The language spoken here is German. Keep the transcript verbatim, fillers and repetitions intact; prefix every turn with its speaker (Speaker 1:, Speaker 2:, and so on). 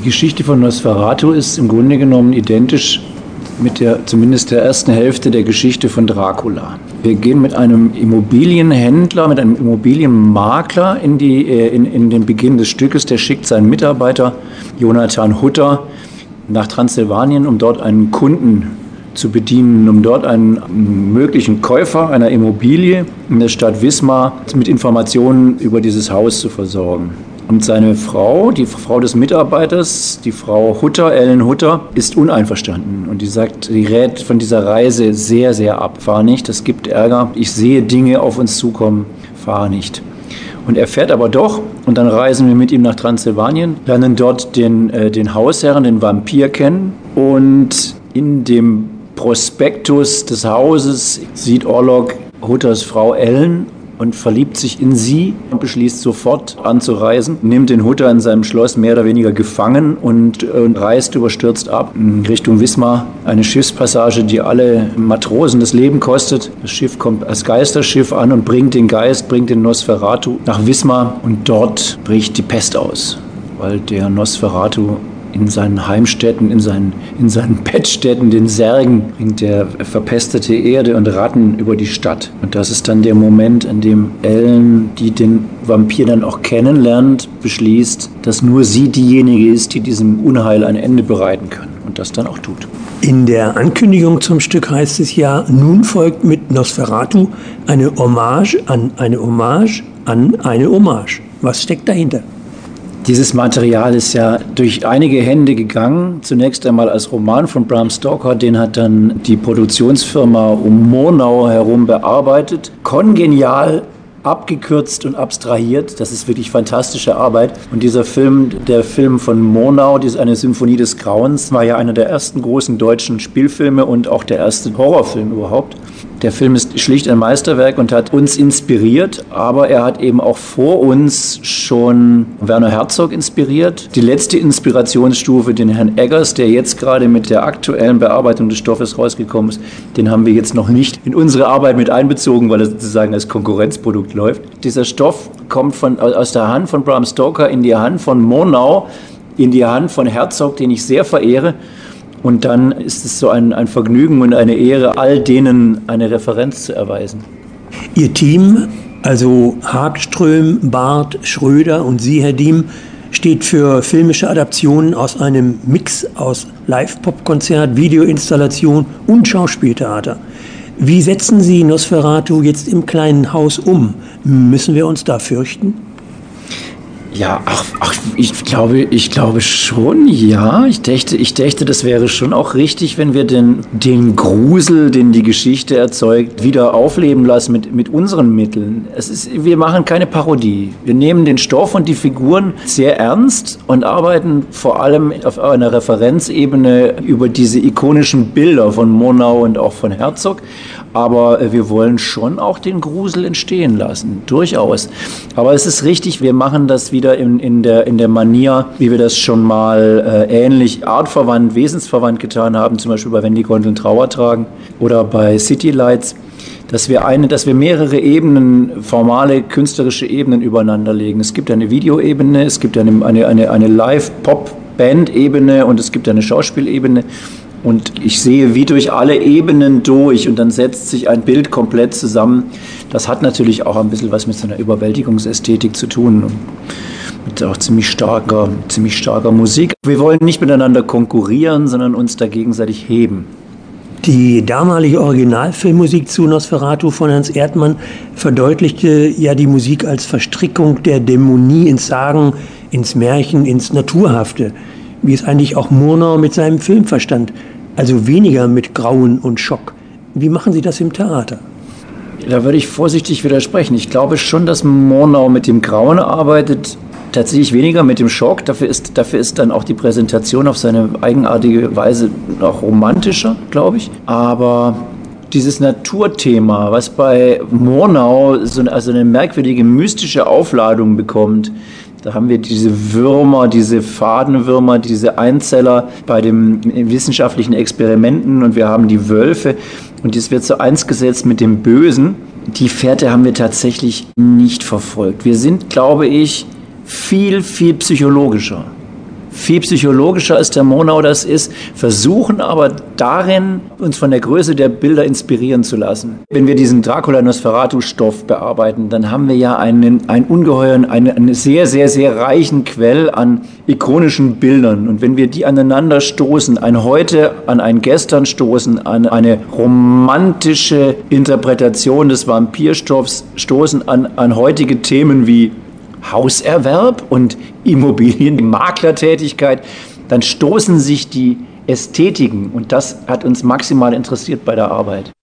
Speaker 1: Geschichte von Nosferatu ist im Grunde genommen identisch mit der, zumindest der ersten Hälfte der Geschichte von Dracula. Wir gehen mit einem Immobilienhändler, mit einem Immobilienmakler in, die, in, in den Beginn des Stückes. Der schickt seinen Mitarbeiter Jonathan Hutter nach Transsilvanien, um dort einen Kunden zu bedienen, um dort einen möglichen Käufer einer Immobilie in der Stadt Wismar mit Informationen über dieses Haus zu versorgen. Und seine Frau, die Frau des Mitarbeiters, die Frau Hutter, Ellen Hutter, ist uneinverstanden. Und die sagt, die rät von dieser Reise sehr, sehr ab. Fahr nicht, das gibt Ärger. Ich sehe Dinge auf uns zukommen, fahr nicht. Und er fährt aber doch, und dann reisen wir mit ihm nach Transsilvanien, lernen dort den, äh, den Hausherrn, den Vampir kennen. Und in dem Prospektus des Hauses sieht Orlok Hutters Frau Ellen und verliebt sich in sie und beschließt sofort anzureisen, nimmt den Hutter in seinem Schloss mehr oder weniger gefangen und, und reist überstürzt ab in Richtung Wismar. Eine Schiffspassage, die alle Matrosen das Leben kostet. Das Schiff kommt als Geisterschiff an und bringt den Geist, bringt den Nosferatu nach Wismar und dort bricht die Pest aus, weil der Nosferatu in seinen Heimstätten, in seinen, in seinen Bettstätten, den Särgen, bringt der verpestete Erde und Ratten über die Stadt. Und das ist dann der Moment, an dem Ellen, die den Vampir dann auch kennenlernt, beschließt, dass nur sie diejenige ist, die diesem Unheil ein Ende bereiten kann. Und das dann auch tut.
Speaker 2: In der Ankündigung zum Stück heißt es ja, nun folgt mit Nosferatu eine Hommage an eine Hommage an eine Hommage. Was steckt dahinter?
Speaker 1: Dieses Material ist ja durch einige Hände gegangen. Zunächst einmal als Roman von Bram Stoker, den hat dann die Produktionsfirma um Murnau herum bearbeitet. Kongenial abgekürzt und abstrahiert. Das ist wirklich fantastische Arbeit. Und dieser Film, der Film von Murnau, die ist eine Symphonie des Grauens, war ja einer der ersten großen deutschen Spielfilme und auch der erste Horrorfilm überhaupt. Der Film ist schlicht ein Meisterwerk und hat uns inspiriert, aber er hat eben auch vor uns schon Werner Herzog inspiriert. Die letzte Inspirationsstufe, den Herrn Eggers, der jetzt gerade mit der aktuellen Bearbeitung des Stoffes rausgekommen ist, den haben wir jetzt noch nicht in unsere Arbeit mit einbezogen, weil er sozusagen als Konkurrenzprodukt läuft. Dieser Stoff kommt von, aus der Hand von Bram Stoker in die Hand von Murnau, in die Hand von Herzog, den ich sehr verehre. Und dann ist es so ein, ein Vergnügen und eine Ehre, all denen eine Referenz zu erweisen.
Speaker 2: Ihr Team, also Hagström, Barth, Schröder und Sie, Herr Diem, steht für filmische Adaptionen aus einem Mix aus Live-Pop-Konzert, Videoinstallation und Schauspieltheater. Wie setzen Sie Nosferatu jetzt im kleinen Haus um? Müssen wir uns da fürchten?
Speaker 1: Ja, ach, ach, ich glaube, ich glaube schon, ja. Ich dächte, ich dächte, das wäre schon auch richtig, wenn wir den, den Grusel, den die Geschichte erzeugt, wieder aufleben lassen mit, mit unseren Mitteln. Es ist, wir machen keine Parodie. Wir nehmen den Stoff und die Figuren sehr ernst und arbeiten vor allem auf einer Referenzebene über diese ikonischen Bilder von Murnau und auch von Herzog. Aber wir wollen schon auch den Grusel entstehen lassen, durchaus. Aber es ist richtig, wir machen das wieder in, in, der, in der Manier, wie wir das schon mal äh, ähnlich artverwandt, wesensverwandt getan haben, zum Beispiel bei Wenn die Gondeln Trauer tragen oder bei City Lights, dass wir, eine, dass wir mehrere Ebenen, formale, künstlerische Ebenen übereinander legen. Es gibt eine Videoebene, es gibt eine, eine, eine, eine Live-Pop-Band-Ebene und es gibt eine Schauspielebene. Und ich sehe wie durch alle Ebenen durch und dann setzt sich ein Bild komplett zusammen. Das hat natürlich auch ein bisschen was mit so einer Überwältigungsästhetik zu tun und mit auch ziemlich starker, ziemlich starker Musik. Wir wollen nicht miteinander konkurrieren, sondern uns da gegenseitig heben.
Speaker 2: Die damalige Originalfilmmusik zu Nosferatu von Hans Erdmann verdeutlichte ja die Musik als Verstrickung der Dämonie ins Sagen, ins Märchen, ins Naturhafte, wie es eigentlich auch Murnau mit seinem Film verstand. Also weniger mit Grauen und Schock. Wie machen Sie das im Theater?
Speaker 1: Da würde ich vorsichtig widersprechen. Ich glaube schon, dass Murnau mit dem Grauen arbeitet, tatsächlich weniger mit dem Schock. Dafür ist, dafür ist dann auch die Präsentation auf seine eigenartige Weise noch romantischer, glaube ich. Aber dieses Naturthema, was bei Murnau so eine, also eine merkwürdige mystische Aufladung bekommt, da haben wir diese Würmer, diese Fadenwürmer, diese Einzeller bei den wissenschaftlichen Experimenten und wir haben die Wölfe und das wird so eins gesetzt mit dem Bösen. Die Fährte haben wir tatsächlich nicht verfolgt. Wir sind, glaube ich, viel, viel psychologischer. viel psychologischer als der Murnau das ist, versuchen aber darin, uns von der Größe der Bilder inspirieren zu lassen. Wenn wir diesen Dracula-Nosferatu-Stoff bearbeiten, dann haben wir ja einen, einen ungeheuren, einen, einen sehr, sehr, sehr reichen Quell an ikonischen Bildern. Und wenn wir die aneinander stoßen, ein Heute an ein Gestern stoßen, an eine romantische Interpretation des Vampirstoffs stoßen, an, an heutige Themen wie Hauserwerb und Immobilienmaklertätigkeit, dann stoßen sich die Ästhetiken und das hat uns maximal interessiert bei der Arbeit.